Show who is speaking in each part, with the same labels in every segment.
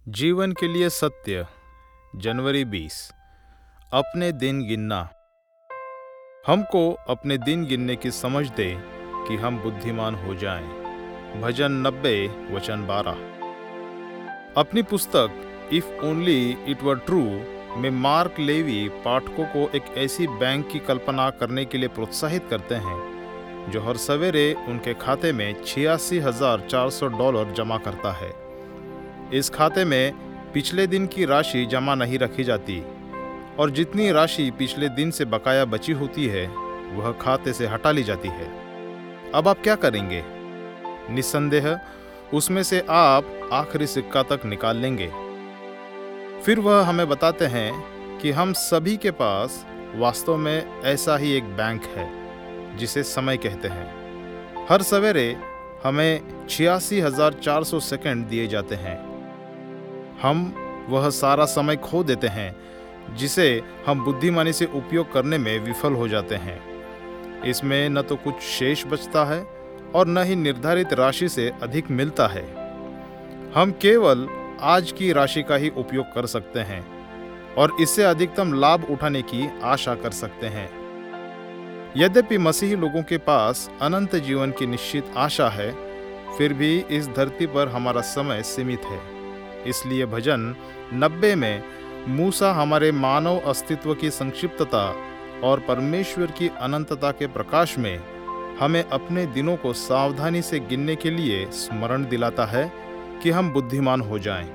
Speaker 1: जीवन के लिए सत्य। जनवरी 20। अपने दिन गिनना। हमको अपने दिन गिनने की समझ दे कि हम बुद्धिमान हो जाएं। भजन 90 वचन 12। अपनी पुस्तक if only it were true में मार्क लेवी पाठकों को एक ऐसी बैंक की कल्पना करने के लिए प्रोत्साहित करते हैं जो हर सवेरे उनके खाते में $86,400 जमा करता है। इस खाते में पिछले दिन की राशि जमा नहीं रखी जाती और जितनी राशि पिछले दिन से बकाया बची होती है वह खाते से हटा ली जाती है। अब आप क्या करेंगे? निस्संदेह उसमें से आप आखिरी सिक्का तक निकाल लेंगे। फिर वह हमें बताते हैं कि हम सभी के पास वास्तव में ऐसा ही एक बैंक है जिसे समय कहते हैं। हर सवेरे हमें 86,400 सेकंड दिए जाते हैं। हम वह सारा समय खो देते हैं जिसे हम बुद्धिमानी से उपयोग करने में विफल हो जाते हैं। इसमें न तो कुछ शेष बचता है और न ही निर्धारित राशि से अधिक मिलता है। हम केवल आज की राशि का ही उपयोग कर सकते हैं और इससे अधिकतम लाभ उठाने की आशा कर सकते हैं। यद्यपि मसीही लोगों के पास अनंत जीवन की निश्चित आशा है, फिर भी इस धरती पर हमारा समय सीमित है। इसलिए भजन 90 में मूसा हमारे मानव अस्तित्व की संक्षिप्तता और परमेश्वर की अनंतता के प्रकाश में हमें अपने दिनों को सावधानी से गिनने के लिए स्मरण दिलाता है कि हम बुद्धिमान हो जाएं।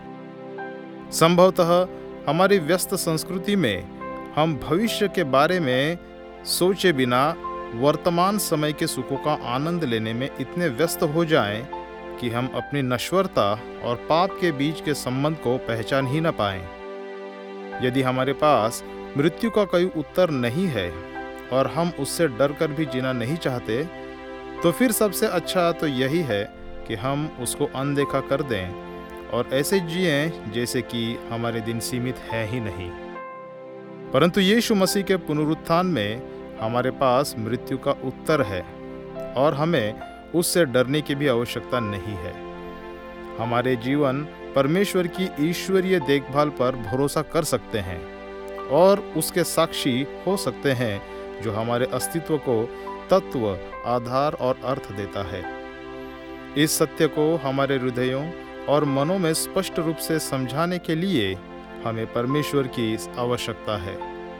Speaker 1: संभवतः हमारी व्यस्त संस्कृति में हम भविष्य के बारे में सोचे बिना वर्तमान समय के सुखों का आनंद लेने में इतने व्यस्त हो जाएं कि हम अपनी नश्वरता और पाप के बीच के संबंध को पहचान ही न पाएं। यदि हमारे पास मृत्यु का कोई उत्तर नहीं है और हम उससे डर कर भी जीना नहीं चाहते, तो फिर सबसे अच्छा तो यही है कि हम उसको अनदेखा कर दें और ऐसे जिएं जैसे कि हमारे दिन सीमित है ही नहीं। परंतु यीशु मसीह के पुनरुत्थान में हमारे पास मृत्यु का उत्तर है और हमें उससे डरने की भी आवश्यकता नहीं है। हमारे जीवन परमेश्वर की ईश्वरीय देखभाल पर भरोसा कर सकते हैं और उसके साक्षी हो सकते हैं जो हमारे अस्तित्व को तत्व, आधार और अर्थ देता है। इस सत्य को हमारे हृदयों और मनों में स्पष्ट रूप से समझाने के लिए हमें परमेश्वर की आवश्यकता है।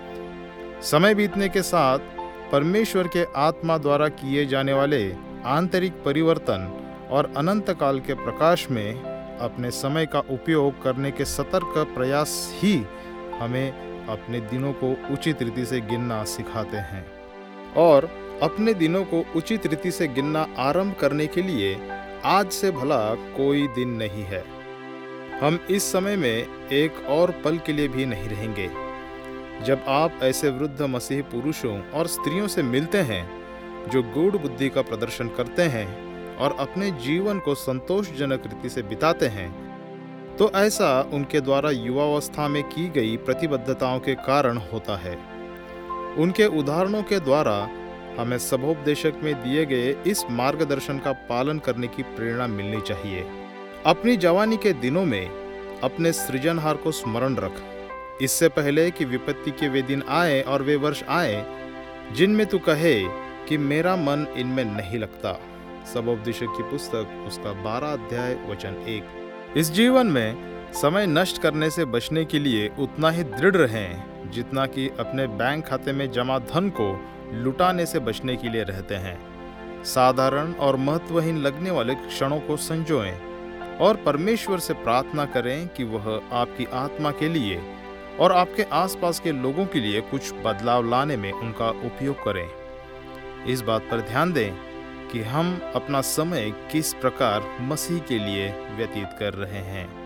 Speaker 1: समय बीतने के साथ परमेश्वर के आत्मा द्वारा किए जाने वाले आंतरिक परिवर्तन और अनंत काल के प्रकाश में अपने समय का उपयोग करने के सतर्क प्रयास ही हमें अपने दिनों को उचित रीति से गिनना सिखाते हैं। और अपने दिनों को उचित रीति से गिनना आरंभ करने के लिए आज से भला कोई दिन नहीं है। हम इस समय में एक और पल के लिए भी नहीं रहेंगे। जब आप ऐसे वृद्ध मसीही पुरुषों और स्त्रियों से मिलते हैं जो गूढ़ बुद्धि का प्रदर्शन करते हैं और अपने जीवन को संतोषजनक रीति से बिताते हैं, तो ऐसा उनके द्वारा युवावस्था में की गई प्रतिबद्धताओं के कारण होता है। उनके उदाहरणों के द्वारा हमें सबोपदेशक में दिए गए इस मार्गदर्शन का पालन करने की प्रेरणा मिलनी चाहिए। अपनी जवानी के दिनों में अपने सृजनहार को स्मरण रख, इससे पहले कि विपत्ति के वे दिन आए और वे वर्ष आए जिनमें तू कहे कि मेरा मन इनमें नहीं लगता। सबोपदेशक की पुस्तक उसका 12 अध्याय वचन 1। इस जीवन में समय नष्ट करने से बचने के लिए उतना ही दृढ़ रहें जितना कि अपने बैंक खाते में जमा धन को लुटाने से बचने के लिए रहते हैं। साधारण और महत्वहीन लगने वाले क्षणों को संजोएं और परमेश्वर से प्रार्थना करें कि वह आपकी आत्मा के लिए और आपके आसपास के लोगों के लिए कुछ बदलाव लाने में उनका उपयोग करें। इस बात पर ध्यान दें कि हम अपना समय किस प्रकार मसीह के लिए व्यतीत कर रहे हैं।